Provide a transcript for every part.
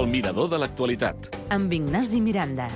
El mirador de l'actualitat. Amb Ignasi Miranda.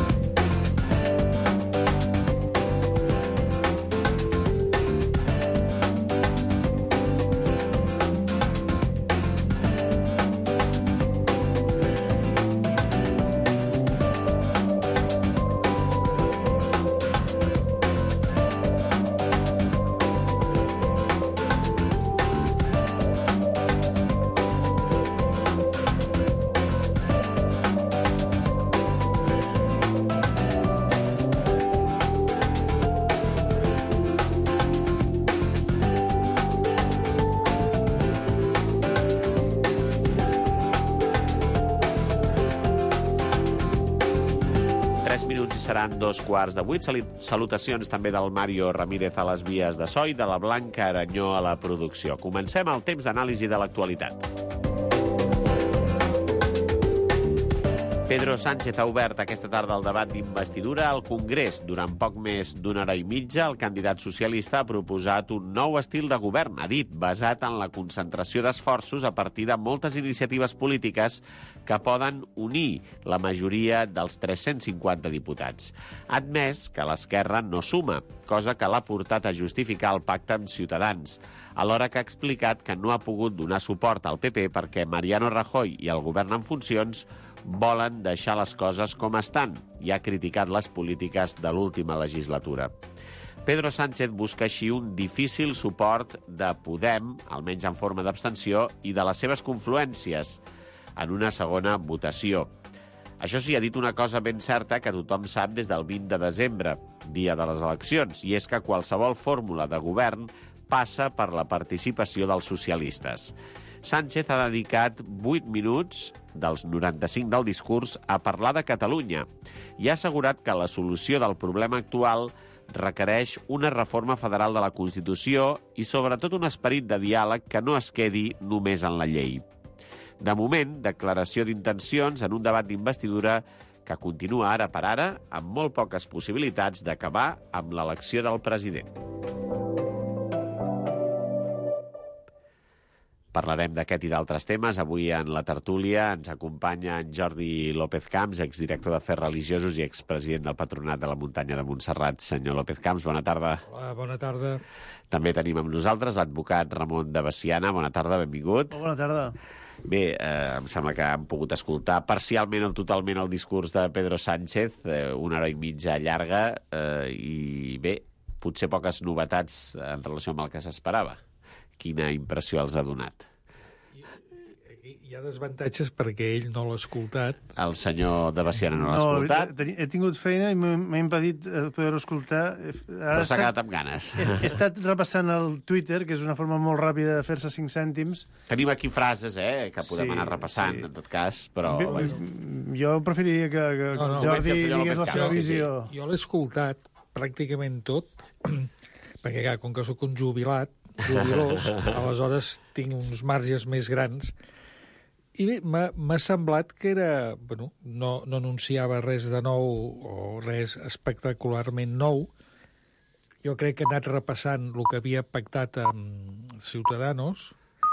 Seran 2:15. Salutacions també del Mario Ramírez a les vies de so i de la Blanca Aranyó a la producció. Comencem el temps d'anàlisi de l'actualitat. Pedro Sánchez ha obert aquesta tarda el debat d'investidura al Congrés. Durant poc més d'una hora i mitja, el candidat socialista ha proposat un nou estil de govern, ha dit, basat en la concentració d'esforços a partir de moltes iniciatives polítiques que poden unir la majoria dels 350 diputats. Ha admès que l'esquerra no suma, cosa que l'ha portat a justificar el pacte amb Ciutadans, alhora que ha explicat que no ha pogut donar suport al PP perquè Mariano Rajoy i el govern en funcions volen deixar les coses com estan i ha criticat les polítiques de l'última legislatura. Pedro Sánchez busca així un difícil suport de Podem, almenys en forma d'abstenció, i de les seves confluències en una segona votació. Això sí, ha dit una cosa ben certa que tothom sap des del 20 de desembre, dia de les eleccions, i és que qualsevol fórmula de govern passa per la participació dels socialistes. Sánchez ha dedicat 8 minuts dels 95 del discurs a parlar de Catalunya i ha assegurat que la solució del problema actual requereix una reforma federal de la Constitució i sobretot un esperit de diàleg que no es quedi només en la llei. De moment, declaració d'intencions en un debat d'investidura que continua ara per ara amb molt poques possibilitats d'acabar amb l'elecció del president. Parlarem d'aquest i d'altres temes. Avui en la tertúlia ens acompanya en Jordi López Camps, exdirector d'Afers Religiosos i expresident del Patronat de la Muntanya de Montserrat. Senyor López Camps, bona tarda. Hola, bona tarda. També tenim amb nosaltres l'advocat Ramon de Veciana. Bona tarda, benvingut. Bona tarda. Bé, em sembla que hem pogut escoltar parcialment o totalment el discurs de Pedro Sánchez, una hora i mitja llarga, i bé, potser poques novetats en relació amb el que s'esperava. Quina impressió els ha donat? Hi ha desavantatges perquè ell no l'ha escoltat. El senyor de Veciana no l'ha escoltat. He tingut feina i m'ha impedit poder-ho escoltar. Però s'ha quedat amb ganes. He estat repassant el Twitter, que és una forma molt ràpida de fer-se 5 cèntims. Tenim aquí frases, que podem anar repassant, en tot cas, però... Jo preferiria que Jordi digués la seva visió. Jo l'he escoltat pràcticament tot, perquè, clar, com que sóc un jubilós, aleshores tinc uns marges més grans. I bé, m'ha semblat que era... Bueno, no anunciava res de nou o res espectacularment nou. Jo crec que he anat repassant el que havia pactat amb Ciutadanos,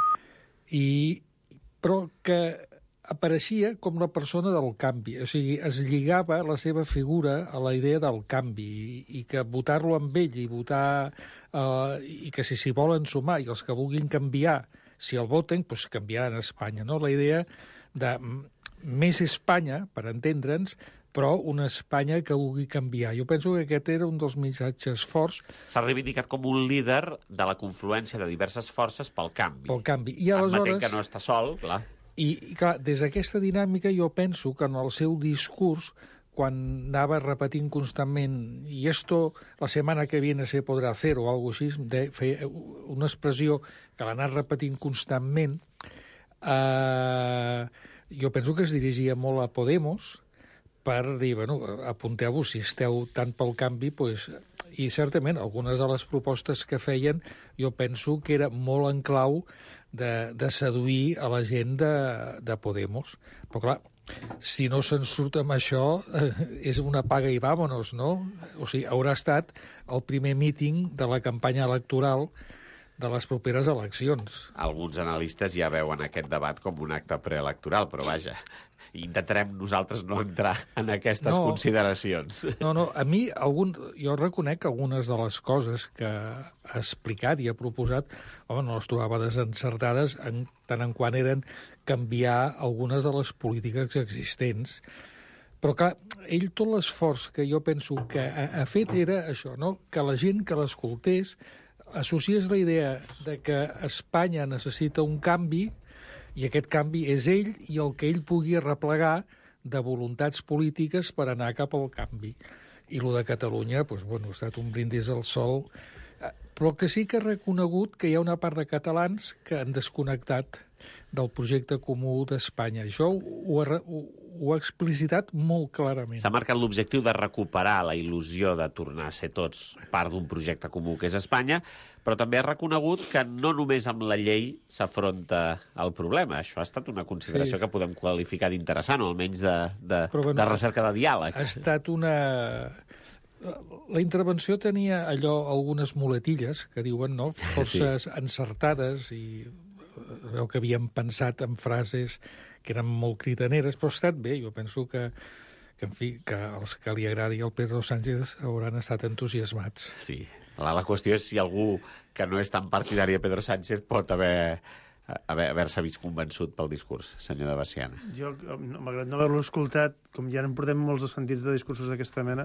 però que apareixia com la persona del canvi. O sigui, es lligava la seva figura a la idea del canvi i que votar-lo amb ell i votar... i que si s'hi volen sumar i els que vulguin canviar, si el voten, doncs canviaran a Espanya, no? La idea de més Espanya, per entendre'ns, però una Espanya que vulgui canviar. Jo penso que aquest era un dels missatges forts. S'ha reivindicat com un líder de la confluència de diverses forces pel canvi. Pel canvi. I aleshores... Admetent que no està sol, clar. I clar, des d'aquesta dinàmica jo penso que en el seu discurs, quan anava repetint constantment i esto la setmana que viene se podrà hacer o alguna cosa així, feia una expressió que l'ha anat repetint constantment, jo penso que es dirigia molt a Podemos per dir, bueno, apunteu-vos si esteu tant pel canvi, doncs... I certament algunes de les propostes que feien jo penso que era molt en clau de seduir a la gent de Podemos. Però clar, si no se'n surt amb això, és una paga i vámonos, no? O sigui, haurà estat el primer míting de la campanya electoral de les properes eleccions. Alguns analistes ja veuen aquest debat com un acte preelectoral, però vaja, intentarem nosaltres no entrar en aquestes consideracions. No, a mi jo reconec que algunes de les coses que ha explicat i ha proposat, no les trobava desencertades tant en quant eren canviar algunes de les polítiques existents. Però, clar, ell tot l'esforç que jo penso que ha fet era això, no? Que la gent que l'escoltés associés la idea de que Espanya necessita un canvi i aquest canvi és ell i el que ell pugui replegar de voluntats polítiques per anar cap al canvi. I lo de Catalunya, doncs, ha estat un brindis al sol, però que sí que ha reconegut que hi ha una part de catalans que han desconnectat del projecte comú d'Espanya. Això ho ha explicitat molt clarament. S'ha marcat l'objectiu de recuperar la il·lusió de tornar a ser tots part d'un projecte comú que és Espanya, però també ha reconegut que no només amb la llei s'afronta el problema. Això ha estat una consideració que podem qualificar d'interessant, o almenys de recerca de diàleg. Ha estat una... La intervenció tenia algunes muletilles que diuen, forces encertades i veu que havíem pensat en frases que eren molt critaneres, però ha estat bé. Jo penso que en fi, que els que li agradi al Pedro Sánchez hauran estat entusiasmats. Sí. La qüestió és si algú que no és tan partidari de Pedro Sánchez pot haver-se vist convençut pel discurs, senyor de Veciana. Jo, malgrat no haver-lo escoltat, com ja en portem molts sentits de discursos d'aquesta mena,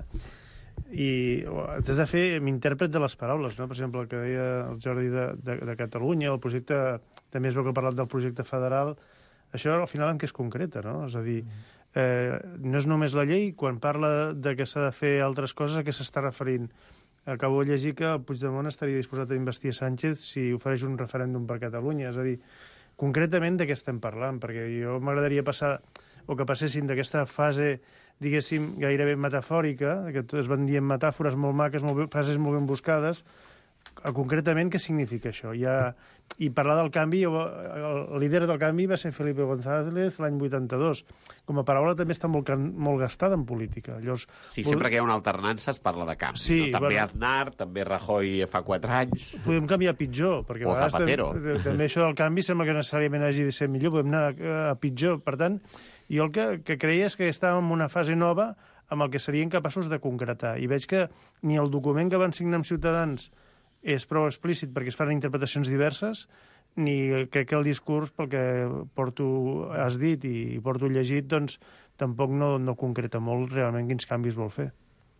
i has de fer m'intèrpret de les paraules, no? Per exemple, el que deia el Jordi de Catalunya, el projecte, també es veu que ha parlat del projecte federal, això al final en què es concreta, no? És a dir, no és només la llei, quan parla de que s'ha de fer altres coses, a què s'està referint? Acabo de llegir que Puigdemont estaria disposat a investir Sánchez si ofereix un referèndum per Catalunya, és a dir, concretament de què estem parlant, perquè jo m'agradaria que passessin d'aquesta fase, diguéssim, gairebé metafòrica, que es van dient metàfores molt maques, frases molt ben buscades, concretament què significa això? I parlar del canvi, el líder del canvi va ser Felipe González l'any 82. Com a paraula també està molt gastada en política. Llavors, sí, sempre que hi ha una alternança es parla de canvi. Sí, no? També Aznar, també Rajoy fa 4 anys. Podem canviar a pitjor, perquè o Zapatero. També això del canvi sembla que necessàriament hagi de ser millor, podem anar a pitjor. Per tant, jo el que creia és que estàvem en una fase nova amb el que serien capaços de concretar. I veig que ni el document que van signar amb Ciutadans és prou explícit perquè es fan interpretacions diverses, ni crec que el discurs, pel que has dit i porto llegit, doncs tampoc no concreta molt realment quins canvis vol fer.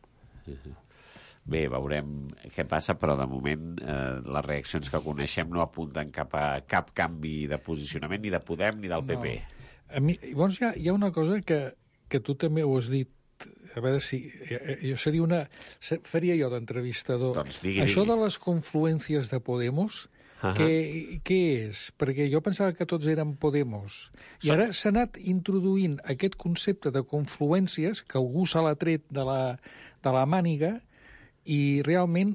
Bé, veurem què passa, però de moment les reaccions que coneixem no apunten cap a cap canvi de posicionament ni de Podem ni del PP. A mi, llavors hi ha una cosa que tu també ho has dit, a veure si... Jo faria jo d'entrevistador. Doncs digui. Això de les confluències de Podemos, què és? Perquè jo pensava que tots eren Podemos. I ara s'ha anat introduint aquest concepte de confluències, que algú se l'ha tret de la màniga, i realment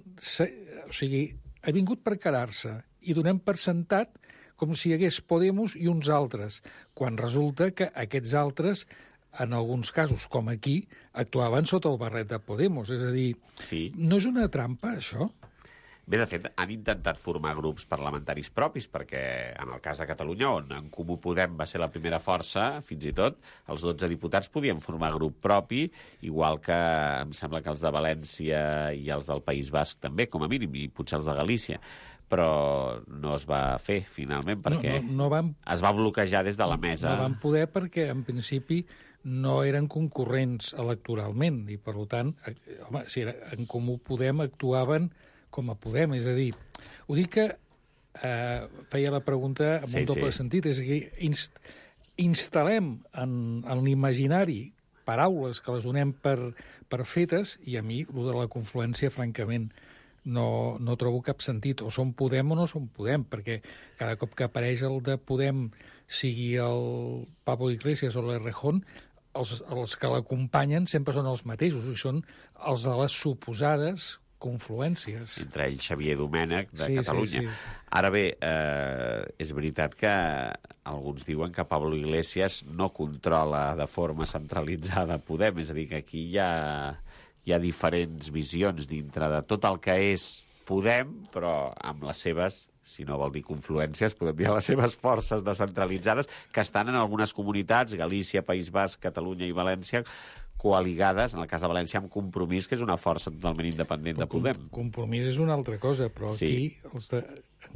ha vingut per quedar-se. I donem per sentat com si hi hagués Podemos i uns altres, quan resulta que aquests altres, en alguns casos, com aquí, actuaven sota el barret de Podemos. És a dir, no és una trampa, això? Bé, de fet, han intentat formar grups parlamentaris propis, perquè en el cas de Catalunya, on En Comú Podem va ser la primera força, fins i tot, els 12 diputats podien formar grup propi, igual que em sembla que els de València i els del País Basc també, com a mínim, i potser els de Galícia. Però no es va fer, finalment, perquè es va bloquejar des de la mesa. No van poder perquè, en principi, no eren concurrents electoralment, i, per tant, si En Comú Podem actuaven com a Podem, és a dir, ho dic que feia la pregunta amb un doble sentit, és a dir, instal·lem en l'imaginari paraules que les donem per fetes, i a mi, el de la confluència, francament, no trobo cap sentit. O som Podem o no som Podem, perquè cada cop que apareix el de Podem, sigui el Pablo Iglesias o l'Errejón, els que l'acompanyen sempre són els mateixos, i són els de les suposades confluències. Entre ells Xavier Domènech, de Catalunya. Sí. Ara bé, és veritat que alguns diuen que Pablo Iglesias no controla de forma centralitzada Podem, és a dir, que aquí hi ha diferents visions dintre de tot el que és Podem, però amb les seves si no vol dir confluències, podem dir les seves forces descentralitzades, que estan en algunes comunitats, Galícia, País Basc, Catalunya i València, coaligades, en el cas de València, amb Compromís, que és una força totalment independent de Podem. Compromís és una altra cosa, però aquí els de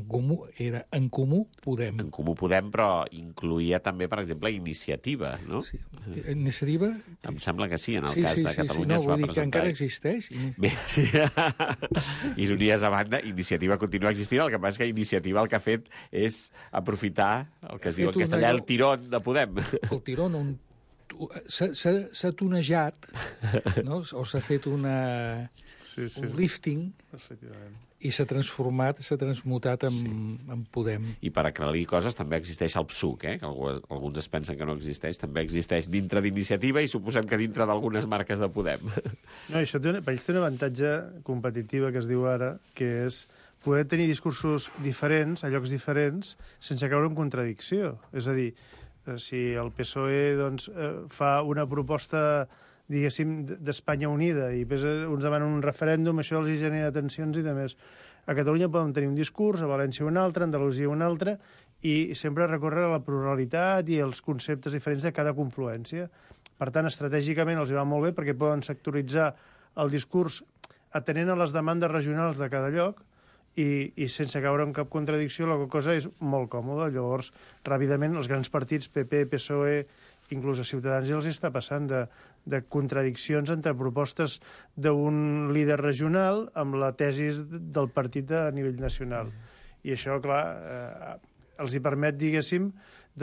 En Comú Podem. En Comú Podem, però incluïa també, per exemple, Iniciativa, no? Sí. Iniciativa? Em sembla que sí, en el cas de Catalunya es va vull dir que presentar. encara existeix. Bé, sí. Ironies a banda, Iniciativa continua existint, el que passa és que Iniciativa el que ha fet és aprofitar el que es diu en castellà el tirón de Podem. El tirón, s'ha tonejat, no? O s'ha fet un lifting i s'ha transmutat en Podem. I per aclarir coses també existeix el PSUC, que alguns es pensen que no existeix, també existeix dintre d'Iniciativa i suposem que dintre d'algunes marques de Podem. No, això per ells té un avantatge competitiva que es diu ara, que és poder tenir discursos diferents a llocs diferents sense caure en contradicció. És a dir, si el PSOE fa una proposta, diguéssim, d'Espanya unida i després uns demanen un referèndum, això els genera tensions i demés. A Catalunya podem tenir un discurs, a València un altre, a Andalusia un altre, i sempre recórrer a la pluralitat i els conceptes diferents de cada confluència. Per tant, estratègicament els va molt bé perquè poden sectoritzar el discurs atenent a les demandes regionals de cada lloc i sense caure en cap contradicció, la cosa és molt còmoda. Llavors, ràpidament, els grans partits, PP, PSOE, inclús a Ciutadans, ja els està passant de contradiccions entre propostes d'un líder regional amb la tesis del partit a nivell nacional. I això, clar, els hi permet, diguéssim,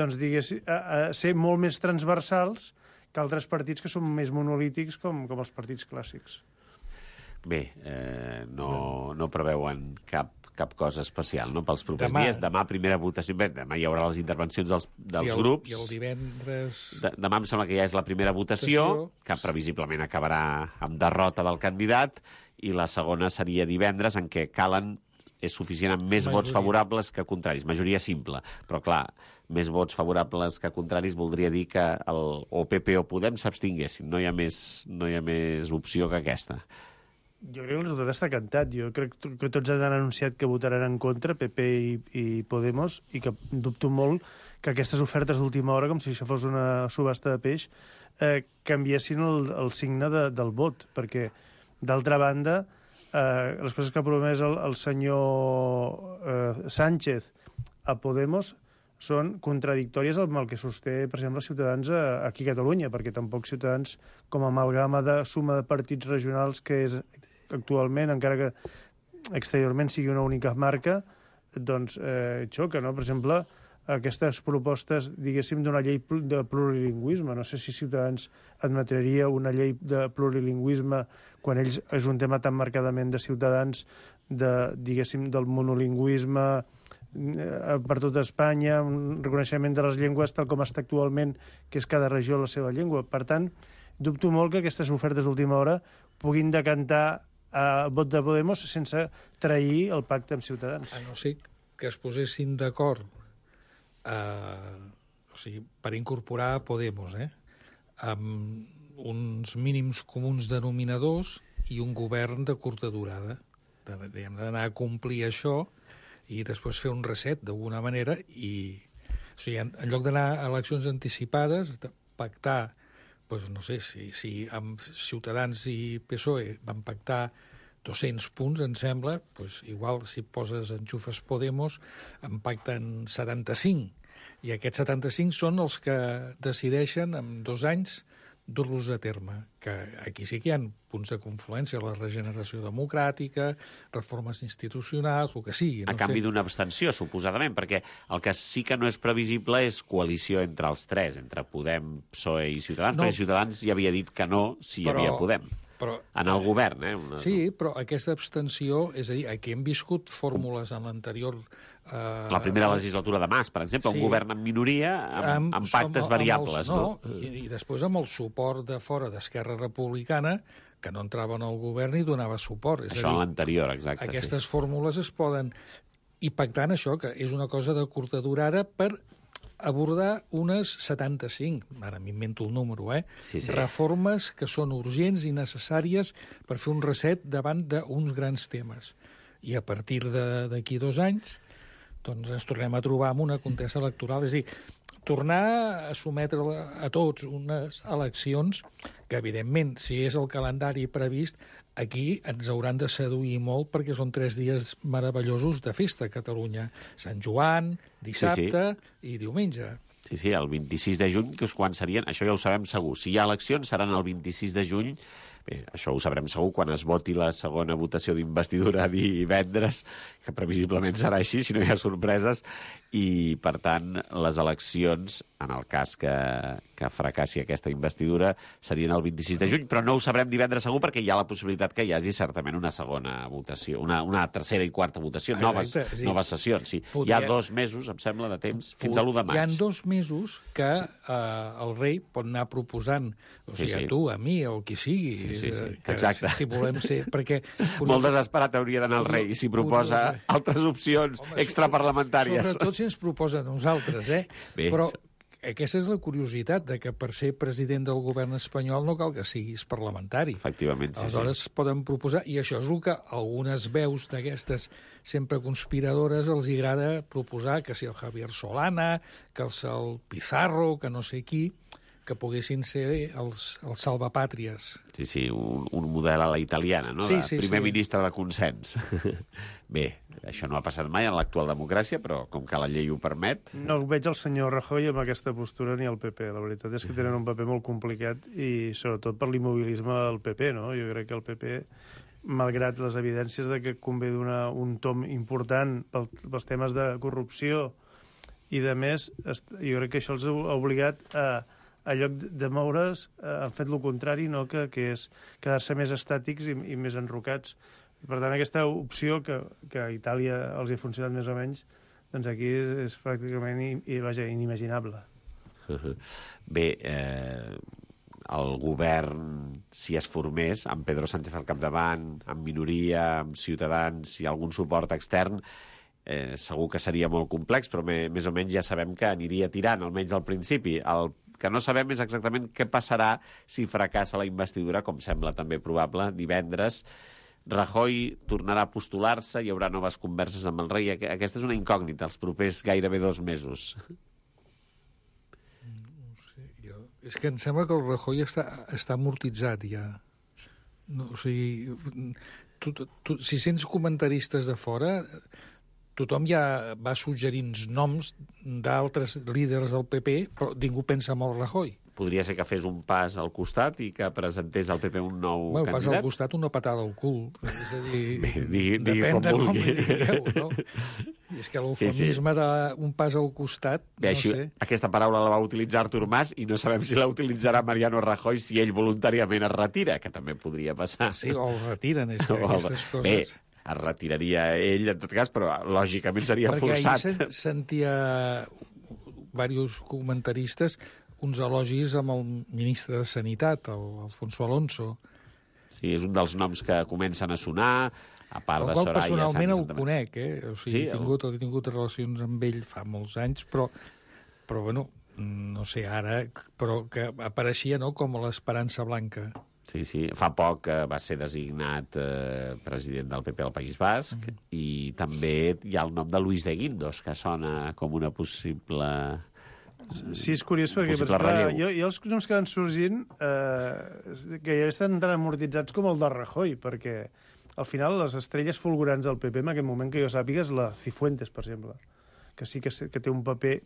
ser molt més transversals que altres partits que són més monolítics com els partits clàssics. Bé, no preveuen cap cosa especial, no?, pels propers dies. Demà, primera votació. Bé, demà hi haurà les intervencions dels grups. I el divendres... Demà em sembla que ja és la primera votació, que previsiblement acabarà amb derrota del candidat, i la segona seria divendres, en què és suficient amb més vots favorables que contraris. Majoria simple. Però, clar, més vots favorables que contraris voldria dir que o PP o Podem s'abstinguessin. No hi ha més opció que aquesta. Jo crec que el resultat està cantat. Jo crec que tots han anunciat que votaran en contra, PP i Podemos, i que dubto molt que aquestes ofertes d'última hora, com si això fos una subhasta de peix, canviessin el signe del vot, perquè, d'altra banda, les coses que ha promès el senyor Sánchez a Podemos són contradictòries amb el que sosté, per exemple, Ciutadans aquí a Catalunya, perquè tampoc Ciutadans, com a amalgama de suma de partits regionals que és actualment, encara que exteriorment sigui una única marca, doncs xoca, no? Per exemple, aquestes propostes, diguéssim, d'una llei de plurilingüisme. No sé si Ciutadans admetria una llei de plurilingüisme quan ells és un tema tan marcadament de Ciutadans, diguéssim, del monolingüisme per tota Espanya, un reconeixement de les llengües tal com està actualment, que és cada regió la seva llengua. Per tant, dubto molt que aquestes ofertes d'última hora puguin decantar el vot de Podemos sense trair el pacte amb Ciutadans. A no ser que es posessin d'acord per incorporar a Podemos, amb uns mínims comuns denominadors i un govern de curta durada. Hem d'anar a complir això i després fer un reset d'alguna manera i, en lloc d'anar a eleccions anticipades, pactar, doncs no sé, si amb Ciutadans i PSOE van pactar 200 punts, em sembla, doncs igual si poses enxufes Podemos en pacten 75, i aquests 75 són els que decideixen en 2 anys dur-los a terme, que aquí sí que hi ha punts de confluència, la regeneració democràtica, reformes institucionals, el que sigui. A canvi d'una abstenció, suposadament, perquè el que sí que no és previsible és coalició entre els tres, entre Podem, PSOE i Ciutadans, perquè Ciutadans ja havia dit que no si hi havia Podem. En el govern, Sí, però aquesta abstenció, és a dir, aquí hem viscut fórmules en l'anterior... La primera legislatura de Mas, per exemple, un govern en minoria amb pactes variables. I després amb el suport de fora d'Esquerra Republicana, que no entrava en el govern i donava suport. Això en l'anterior, exacte. Aquestes fórmules es poden... I pactant això, que és una cosa de curta durada per abordar unes 75, ara m'invento el número, reformes que són urgents i necessàries per fer un reset davant d'uns grans temes. I a partir d'aquí 2 anys doncs ens tornem a trobar amb una contesa electoral. És a dir, tornar a sometre a tots unes eleccions que, evidentment, si és el calendari previst, aquí ens hauran de seduir molt perquè són 3 dies meravellosos de festa a Catalunya. Sant Joan, dissabte i diumenge. Sí, el 26 de juny, que és quan serien... Això ja ho sabem segur. Si hi ha eleccions, seran el 26 de juny. Bé, això ho sabrem segur quan es voti la segona votació d'investidura divendres, que previsiblement serà així, si no hi ha sorpreses. I, per tant, les eleccions, en el cas que fracassi aquesta investidura, serien el 26 de juny, però no ho sabrem divendres segur perquè hi ha la possibilitat que hi hagi certament una segona votació, una tercera i quarta votació, noves sessions. Sí. Hi ha 2 mesos, em sembla, de temps, fins a l'1 de maig. Hi ha 2 mesos que el rei pot anar proposant, o sigui, a tu, a mi, o qui sigui, exacte. Si volem ser... Perquè, molt desesperat hauria d'anar el rei si proposa altres opcions extraparlamentàries. Sobretot si ens proposa a nosaltres, Bé. Però aquesta és la curiositat, de que per ser president del govern espanyol no cal que siguis parlamentari. Efectivament, sí. Aleshores poden proposar, i això és el que algunes veus d'aquestes sempre conspiradores els agrada proposar, que si el Javier Solana, que el Pizarro, que no sé qui, que poguessin ser els salvapàtries. Sí, un model a la italiana, no? Primer ministre de consens. Bé, això no ha passat mai en l'actual democràcia, però com que la llei ho permet... No veig el senyor Rajoy amb aquesta postura ni el PP. La veritat és que tenen un paper molt complicat i sobretot per l'immobilisme del PP, no? Jo crec que el PP, malgrat les evidències de que convé donar un tom important pels temes de corrupció i de més, jo crec que això els ha obligat a lloc de moure's, han fet el contrari, no? que és quedar-se més estàtics i més enrocats. I, per tant, aquesta opció que a Itàlia els ha funcionat més o menys, doncs aquí és pràcticament inimaginable. Bé, el govern, si es formés, amb Pedro Sánchez al capdavant, amb minoria, amb Ciutadans i algun suport extern, segur que seria molt complex, però més o menys ja sabem que aniria tirant, almenys al principi. El que no sabem és exactament què passarà si fracassa la investidura, com sembla també probable, divendres. Rajoy tornarà a postular-se, hi haurà noves converses amb el rei. Aquesta és una incògnita, els propers gairebé 2 mesos. No sé, és que em sembla que el Rajoy està amortitzat ja. No, o sigui, si sents comentaristes de fora, tothom ja va suggerint noms d'altres líders del PP, però ningú pensa en el Rajoy. Podria ser que fes un pas al costat i que presentés al PP un nou candidat? Pas al costat, una patada al cul. És a dir, depèn de com li digueu, no? I és que l'eufemisme d'un pas al costat, no sé. Aquesta paraula la va utilitzar Artur Mas i no sabem si la utilitzarà Mariano Rajoy si ell voluntàriament es retira, que també podria passar. Sí, o el retiren, és que aquestes coses... Bé, es retiraria ell, en tot cas, però lògicament seria forçat. Perquè ahir sentia diversos comentaristes uns elogis amb el ministre de Sanitat, Alfonso Alonso. Sí, és un dels noms que comencen a sonar, a part de Soraya. Personalment el conec, O sigui, he tingut relacions amb ell fa molts anys, però bueno, no sé ara, però que apareixia, no?, com l'esperança blanca. Sí, fa poc va ser designat president del PP al País Basc i també hi ha el nom de Luis de Guindos, que sona com una possible... Sí, és curiós perquè jo els noms que van sorgint que ja estan tan amortitzats com el de Rajoy, perquè al final les estrelles fulgurants del PP en aquest moment que jo sàpiga és la Cifuentes, per exemple, que sí que té un paper,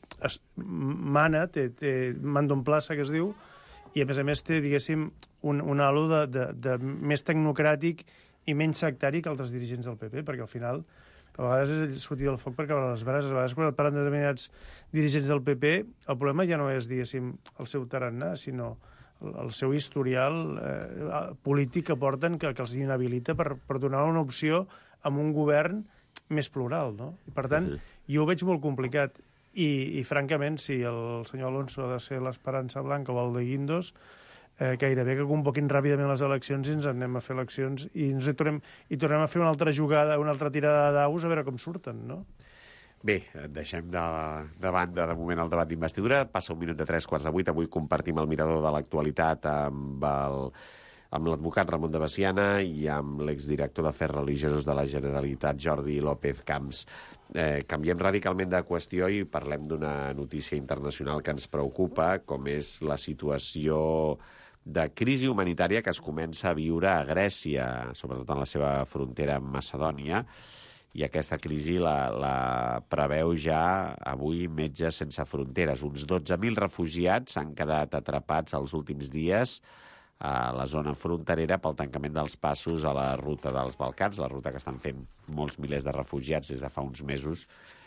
té mando en plaça, que es diu, i a més té, diguéssim, un halo de més tecnocràtic i menys sectari que altres dirigents del PP, perquè al final a vegades és sortir del foc per caure les brases. A vegades quan parlen de determinats dirigents del PP, el problema ja no és, diguéssim, el seu tarannà, sinó el seu historial polític que porten, que els inhabilita per donar una opció amb un govern més plural, no? I, per tant, jo ho veig molt complicat. I francament, si el senyor Alonso ha de ser l'esperança blanca o el de Guindos, gairebé que convoquin ràpidament les eleccions i ens anem a fer eleccions i tornem a fer una altra jugada, una altra tirada de daus, a veure com surten, no? Bé, deixem de banda de moment el debat d'investidura. Passa 1 minut de 3 quarts de 8. Avui compartim el mirador de l'actualitat amb amb l'advocat Ramon de Veciana i amb l'exdirector d'Afers Religiosos de la Generalitat, Jordi López Camps. Canviem radicalment de qüestió i parlem d'una notícia internacional que ens preocupa, com és la situació de crisi humanitària que es comença a viure a Grècia, sobretot en la seva frontera amb Macedònia, i aquesta crisi la preveu ja avui Metges Sense Fronteres. Uns 12.000 refugiats s'han quedat atrapats els últims dies a la zona fronterera pel tancament dels passos a la ruta dels Balcans, la ruta que estan fent molts milers de refugiats des de fa uns mesos,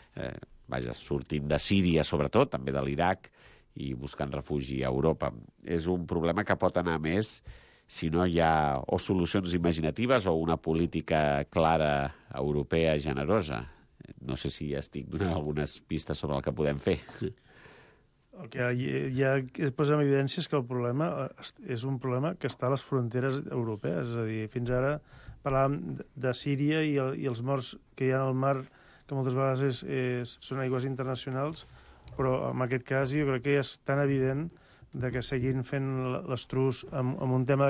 sortint de Síria sobretot, també de l'Iraq, i buscant refugi a Europa. És un problema que pot anar més si no hi ha o solucions imaginatives o una política clara europea generosa. No sé si estic donant algunes pistes sobre el que podem fer. El que ja posa en evidència és que el problema és un problema que està a les fronteres europees. És a dir, fins ara parlàvem de Síria i els morts que hi ha al mar, que moltes vegades són aigües internacionals, però en aquest cas jo crec que ja és tan evident de que seguint fent l'estrus amb un tema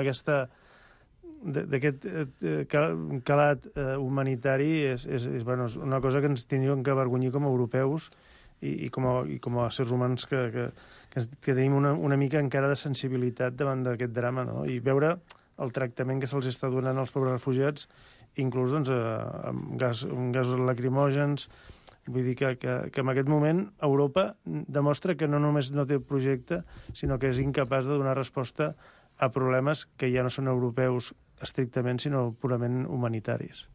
d'aquest calat humanitari és una cosa que ens tindríem que avergonyir com a europeus i com a éssers humans que tenim una mica encara de sensibilitat davant d'aquest drama, no? I veure el tractament que se'ls està donant als pobres refugiats, inclús amb gasos lacrimògens. Vull dir que en aquest moment Europa demostra que no només no té projecte, sinó que és incapaç de donar resposta a problemes que ja no són europeus estrictament, sinó purament humanitaris.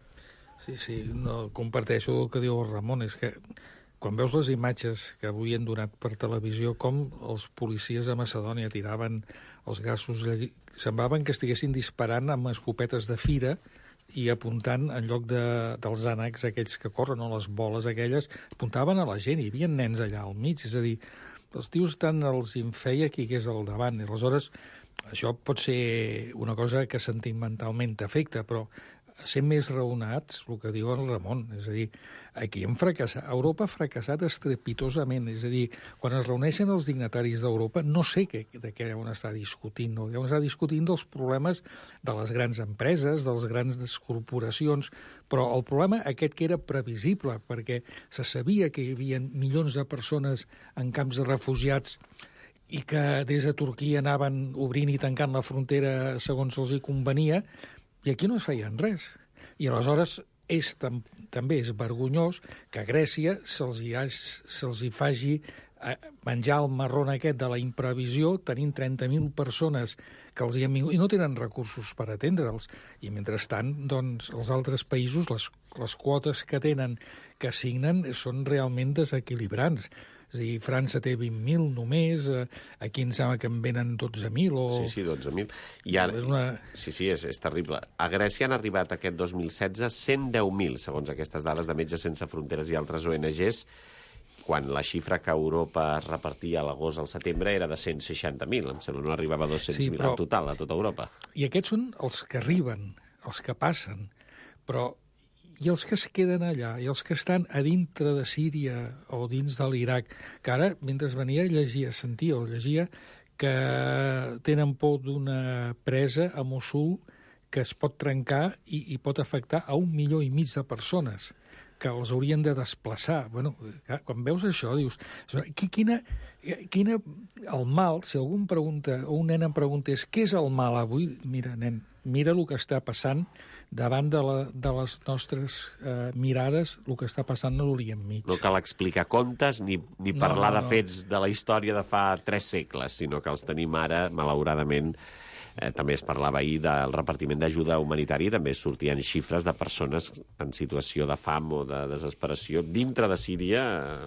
Sí, no comparteixo el que diu el Ramon, és que quan veus les imatges que avui han donat per televisió, com els policies a Macedònia tiraven els gasos, semblaven que estiguessin disparant amb escopetes de fira i apuntant, en lloc dels ànecs aquells que corren, o les boles aquelles, apuntaven a la gent, hi havia nens allà al mig, és a dir, els tios tant els infeia qui és al davant, i aleshores això pot ser una cosa que sentimentalment t'afecta, però ser més raonats, el que diu el Ramon, és a dir, aquí Europa ha fracassat estrepitosament, és a dir, quan es reuneixen els dignataris d'Europa, no sé de què deuen estar discutint, no? Deuen estar discutint dels problemes de les grans empreses, de les grans corporacions, però el problema aquest que era previsible, perquè se sabia que hi havia milions de persones en camps de refugiats i que des de Turquia anaven obrint i tancant la frontera segons els hi convenia, i aquí no es feien res. I aleshores també és vergonyós que a Grècia se'ls hi faci menjar el marrón aquest de la imprevisió, tenint 30.000 persones que els hi han vingut i no tenen recursos per atendre'ls. I mentrestant, doncs, els altres països, les quotes que tenen, que signen, són realment desequilibrants. És a dir, França té 20.000 només, aquí em sembla que en venen 12.000 o... Sí, 12.000. I ara... Sí, és terrible. A Grècia han arribat aquest 2016 110.000, segons aquestes dades de Metges Sense Fronteres i altres ONGs, quan la xifra que Europa es repartia a l'agost al setembre era de 160.000, em sembla, no arribava a 200.000 en total a tota Europa. I aquests són els que arriben, els que passen, però i els que es queden allà, i els que estan a dintre de Síria o dins de l'Iraq, que ara, mentre venia, llegia que tenen por d'una presa a Mossul que es pot trencar i pot afectar a 1,5 milió de persones que els haurien de desplaçar. Bueno, clar, quan veus això, dius... Quina el mal, si algú em pregunta, o un nen em preguntés què és el mal avui, mira, nen, mira el que està passant davant de les nostres mirades, el que està passant a l'Orient Mig. No cal explicar contes ni parlar de fets de la història de fa 3 segles, sinó que els tenim ara, malauradament. També es parlava ahir del repartiment d'ajuda humanitària i també sortien xifres de persones en situació de fam o de desesperació. Dintre de Síria,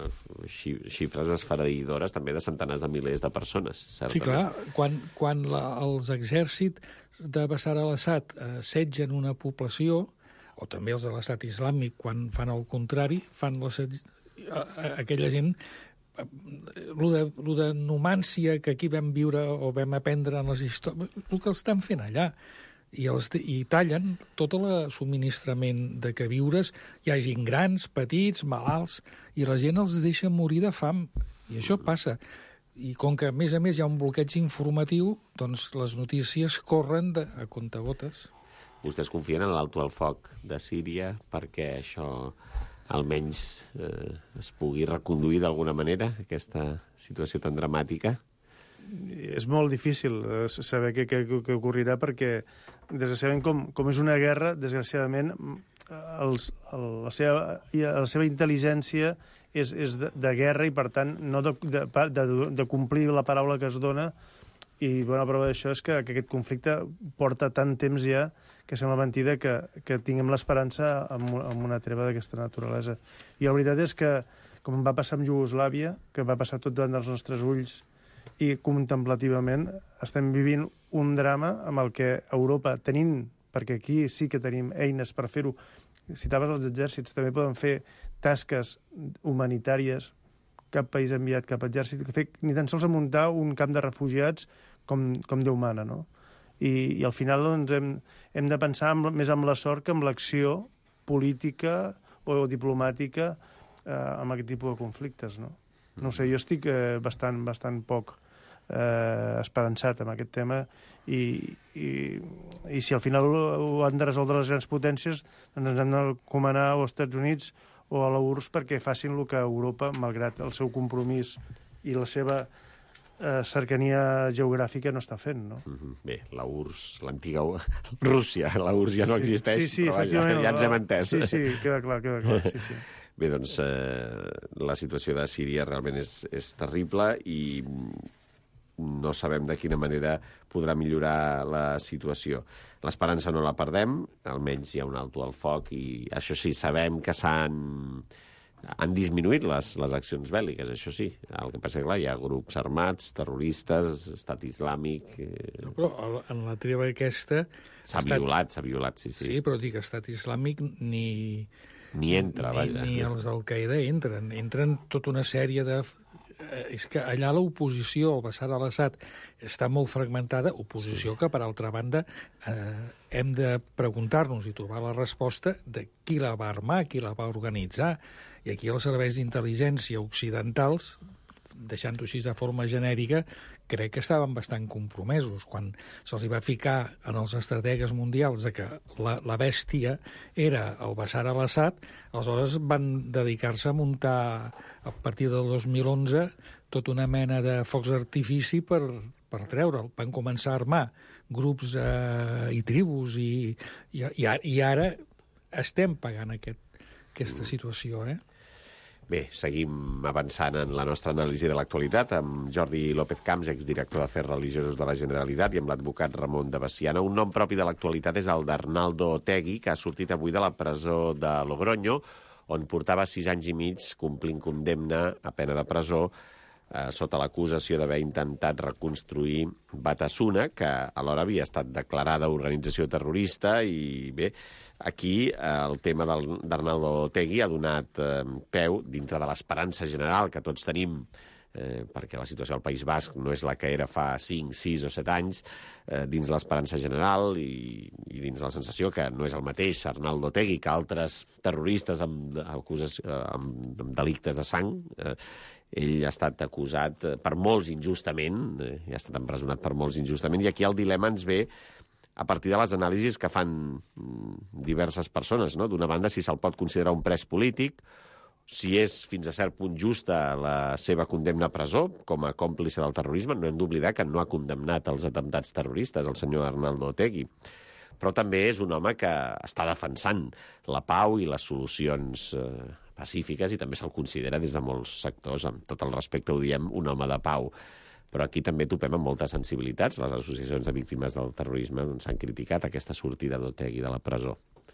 xifres esfereïdores també de centenars de milers de persones. Certament. Sí, clar, quan els exèrcits de Bashar al-Assad assetgen una població, o també els de l'Estat Islàmic, quan fan el contrari, fan aquella gent... Lo de numància que aquí vam viure o vam aprendre en les històries, el que els estan fent allà. I tallen tot el subministrament de queviures, hi hagin grans, petits, malalts, i la gent els deixa morir de fam. I això passa. I com que, a més, hi ha un bloqueig informatiu, doncs les notícies corren a comptagotes. Vostès confien en l'alto al foc de Síria perquè això almenys es pugui reconduir d'alguna manera, aquesta situació tan dramàtica? És molt difícil saber què ocorrirà perquè, desgraciadament, com és una guerra, desgraciadament, la seva intel·ligència és de guerra i, per tant, no de complir la paraula que es dona. I bona prova d'això és que aquest conflicte porta tant temps ja que sembla mentida que tinguem l'esperança amb una treva d'aquesta naturalesa. I la veritat és que, com va passar amb Iugoslàvia, que va passar tot davant dels nostres ulls, i contemplativament estem vivint un drama amb el que Europa, perquè aquí sí que tenim eines per fer-ho, citaves els exèrcits, també poden fer tasques humanitàries, cap país ha enviat cap exèrcit, ni tan sols a muntar un camp de refugiats com Déu mana, no? I al final doncs, hem de pensar més en la sort que en l'acció política o diplomàtica amb aquest tipus de conflictes, no? No ho sé, jo estic bastant poc esperançat amb aquest tema i si al final ho han de resoldre les grans potències, doncs ens hem d'encomanar als Estats Units o a la URSS perquè facin el que Europa, malgrat el seu compromís i la seva cercania geogràfica, no està fent, no? Bé, la URSS, l'antiga Rússia, la URSS ja no existeix, sí, però ja ens hem entès. Sí, queda clar, sí. Bé, doncs la situació de Síria realment és terrible i no sabem de quina manera podrà millorar la situació. L'esperança no la perdem, almenys hi ha un alto al foc i això sí, sabem que han disminuït les accions bèl·liques, això sí. El que passa és que hi ha grups armats, terroristes, estat islàmic... No, però en la treva aquesta... S'ha violat, sí. Sí, però dic, estat islàmic ni entra, vaja. Ni els d'Al-Qaeda entren. Entren tota una sèrie de... És que allà l'oposició al Bashar al-Assad està molt fragmentada, oposició que, per altra banda, hem de preguntar-nos i trobar la resposta de qui la va armar, qui la va organitzar. I aquí els serveis d'intel·ligència occidentals, deixant-ho així de forma genèrica, crec que estaven bastant compromesos. Quan se'ls va ficar en els estrategues mundials que la bèstia era el Bashar al-Assad, aleshores van dedicar-se a muntar, a partir del 2011, tota una mena de focs d'artifici per treure'l. Van començar a armar grups i tribus i ara estem pagant aquesta situació, Bé, seguim avançant en la nostra anàlisi de l'actualitat amb Jordi López Camps, exdirector d'Afers Religiosos de la Generalitat, i amb l'advocat Ramon de Veciana. Un nom propi de l'actualitat és el d'Arnaldo Otegi, que ha sortit avui de la presó de Logroño, on portava 6 anys i mig complint condemna a pena de presó sota l'acusació d'haver intentat reconstruir Batasuna, que alhora havia estat declarada organització terrorista. I bé, aquí el tema d'Arnaldo Otegi ha donat peu, dintre de l'esperança general que tots tenim, perquè la situació al País Basc no és la que era fa 5, 6 o 7 anys, dins l'esperança general i dins la sensació que no és el mateix Arnaldo Otegi que altres terroristes amb delictes de sang. Ell ha estat acusat per molts injustament, ha estat empresonat per molts injustament, i aquí el dilema ens ve a partir de les anàlisis que fan diverses persones, no? D'una banda, si se'l pot considerar un pres polític, si és fins a cert punt justa la seva condemna a presó com a còmplice del terrorisme. No hem d'oblidar que no ha condemnat els atemptats terroristes, el senyor Arnaldo Otegi. Però també és un home que està defensant la pau i les solucions pacífiques, i també se'l considera des de molts sectors, amb tot el respecte ho diem, un home de pau. Però aquí també topem amb moltes sensibilitats. Les associacions de víctimes del terrorisme s'han criticat aquesta sortida d'Otegi de la presó.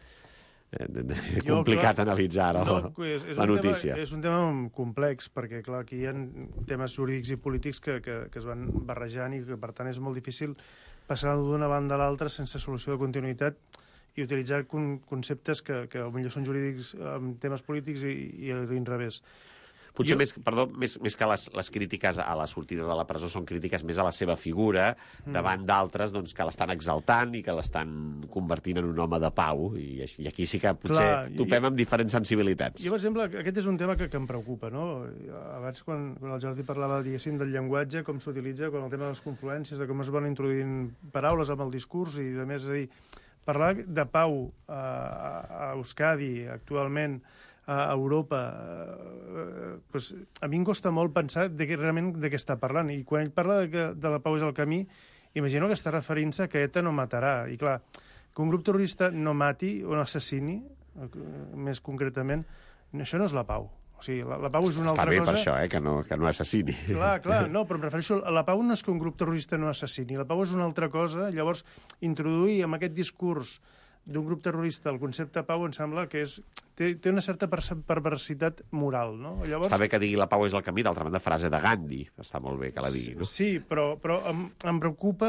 Complicat analitzar ara la notícia. És un tema complex, perquè clar, aquí hi ha temes jurídics i polítics que es van barrejant i que, per tant, és molt difícil passar d'una banda a l'altra sense solució de continuïtat i utilitzar conceptes que potser són jurídics en temes polítics i a l'inrevés. Potser més que les crítiques a la sortida de la presó són crítiques més a la seva figura davant d'altres que l'estan exaltant i que l'estan convertint en un home de pau. I aquí sí que potser topem amb diferents sensibilitats. Jo, per exemple, aquest és un tema que em preocupa, no? Abans, quan el Jordi parlava, diguéssim, del llenguatge, com s'utilitza, quan el tema de les confluències, de com es van introduint paraules amb el discurs i, a més, és a dir, parlar de pau a Euskadi, actualment, a Europa, doncs, a mi em costa molt pensar realment de què està parlant. I quan ell parla de la pau és el camí, imagino que està referint-se que ETA no matarà. I clar, que un grup terrorista no mati o no assassini, més concretament, això no és la pau. O sigui, la pau és una altra cosa... Està bé per això, que no assassini. Clar, no, però em refereixo... La pau no és que un grup terrorista no assassini, la pau és una altra cosa. Llavors, introduir amb aquest discurs d'un grup terrorista el concepte pau em sembla que té una certa perversitat moral, no? Llavors... Està bé que digui la pau és el camí, d'altra banda, frase de Gandhi. Està molt bé que la digui, no? Sí, però em preocupa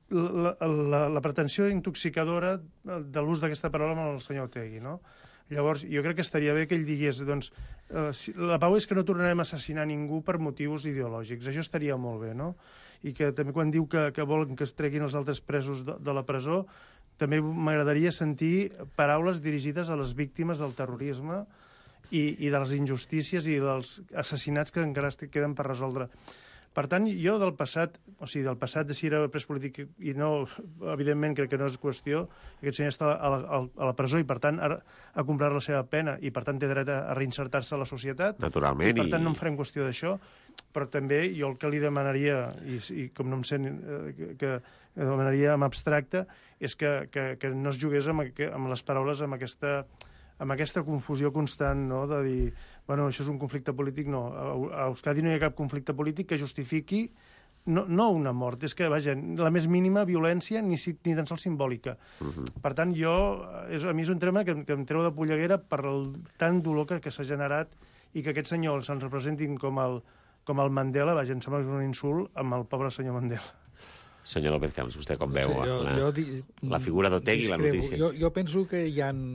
la pretensió intoxicadora de l'ús d'aquesta paraula amb el senyor Otegi, no? Llavors, jo crec que estaria bé que ell digués, doncs, la pau és que no tornarem a assassinar ningú per motius ideològics. Això estaria molt bé, no? I que també quan diu que volen que es treguin els altres presos de la presó, també m'agradaria sentir paraules dirigides a les víctimes del terrorisme i de les injustícies i dels assassinats que encara queden per resoldre. Per tant, jo del passat de si era pres polític i no, evidentment crec que no és qüestió, aquest senyor està a la presó i per tant ha complert la seva pena i per tant té dret a reinsertar-se a la societat. Naturalment. I per tant no en farem qüestió d'això, però també jo el que li demanaria, i com no em sent que demanaria en abstracte, és que no es jugués amb les paraules, amb aquesta confusió constant, no?, de dir, bueno, això és un conflicte polític, no. A Euskadi no hi ha cap conflicte polític que justifiqui no una mort, és que, vaja, la més mínima violència ni tan sols simbòlica. Per tant, a mi és un tema que em treu de polleguera per el tant dolor que s'ha generat i que aquests senyors se'ns representin com el Mandela, vaja, em sembla que és un insult amb el pobre senyor Mandela. Senyor López Camps, vostè com veu la figura d'Otegi i la notícia? Jo penso que hi han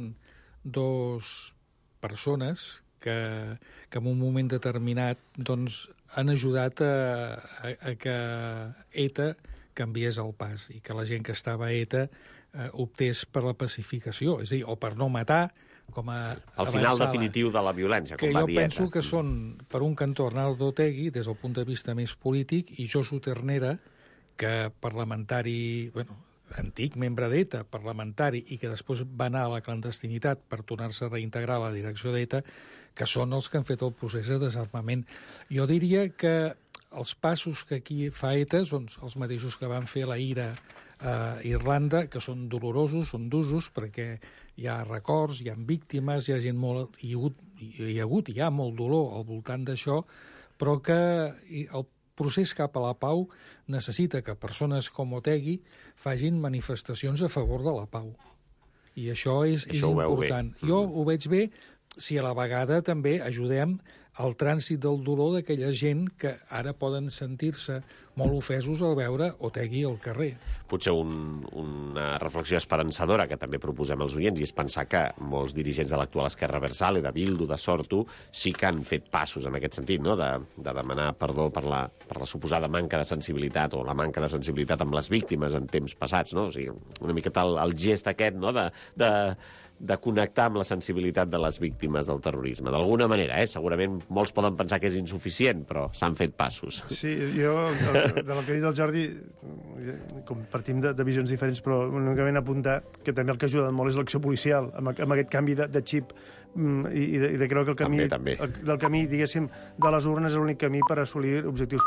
dos persones que en un moment determinat doncs, han ajudat a que ETA canviés el pas i que la gent que estava a ETA optés per la pacificació, és a dir, o per no matar, com a el final definitiu de la violència, com va dir ETA. Que jo penso que són, per un cantó, Arnaldo Otegi, des del punt de vista més polític, i Josu Ternera, que parlamentari, antic membre d'ETA, parlamentari, i que després va anar a la clandestinitat per tornar-se a reintegrar a la direcció d'ETA, que són els que han fet el procés de desarmament. Jo diria que els passos que aquí fa ETA són els mateixos que van fer la IRA a Irlanda, que són dolorosos, són d'usos, perquè hi ha records, hi ha víctimes, hi ha gent molt... Hi ha molt dolor al voltant d'això, però que el procés cap a la pau necessita que persones com Otegi facin manifestacions a favor de la pau. I això és important. Jo ho veig bé si a la vegada també ajudem al trànsit del dolor d'aquella gent que ara poden sentir-se molt ofesos al veure Otegi al carrer. Potser una reflexió esperançadora que també proposem als oients i és pensar que molts dirigents de l'actual Esquerra Abertzale, de Bildu, de Sortu, sí que han fet passos en aquest sentit, no?, de demanar perdó per la suposada manca de sensibilitat o la manca de sensibilitat amb les víctimes en temps passats, no? O sigui, una miqueta el gest aquest, no?, de connectar amb la sensibilitat de les víctimes del terrorisme. D'alguna manera, segurament molts poden pensar que és insuficient, però s'han fet passos. Sí, jo, del que ha dit el Jordi, compartim de visions diferents, però únicament apuntar que també el que ajuda molt és l'acció policial, amb aquest canvi de xip i de creure que el camí, del camí, diguéssim, de les urnes és l'únic camí per assolir objectius